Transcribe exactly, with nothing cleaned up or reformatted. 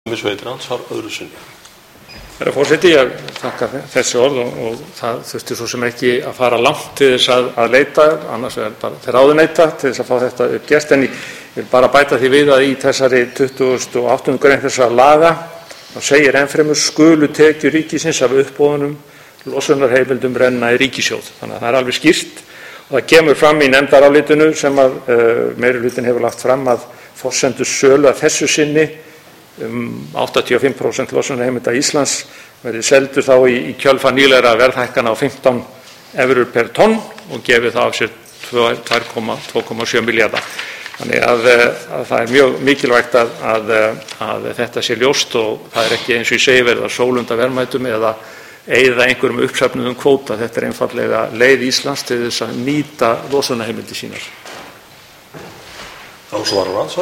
Herra forseti, ég þakka þessi orð og, og það þurfti svo sem ekki að fara langt til þess að, að leita, annars er bara til ráðuneyta til þess að fá þetta uppgert. En ég vil bara bæta því við að í þessari tuttugasta og áttundu grein þessara laga þá segir ennfremur skulu tekjur ríkisins af uppboðunum losunarheimildum renna í ríkissjóð. Þannig að það er alveg skýrt og það kemur fram í nefndarálitinu sem að uh, meirihlutinn hefur lagt fram að forsendur sölu að þessu sinni um áttatíu og fimm prósent losunarheimilda Íslands verði seldur þá í, í kjölfar nýlegra verðhækkana á fimmtán evrur per tonn og gefið það af sér tvö komma sjö milljarða. Þannig að, að það er mjög mikilvægt að, að, að þetta sé ljóst og það er ekki eins og ég segi verið að sólunda verðmætum eða eyða einhverjum uppsöfnuðum kvóta. Þetta er einfaldlega leið Íslands til þess að nýta losunarheimildir sínar.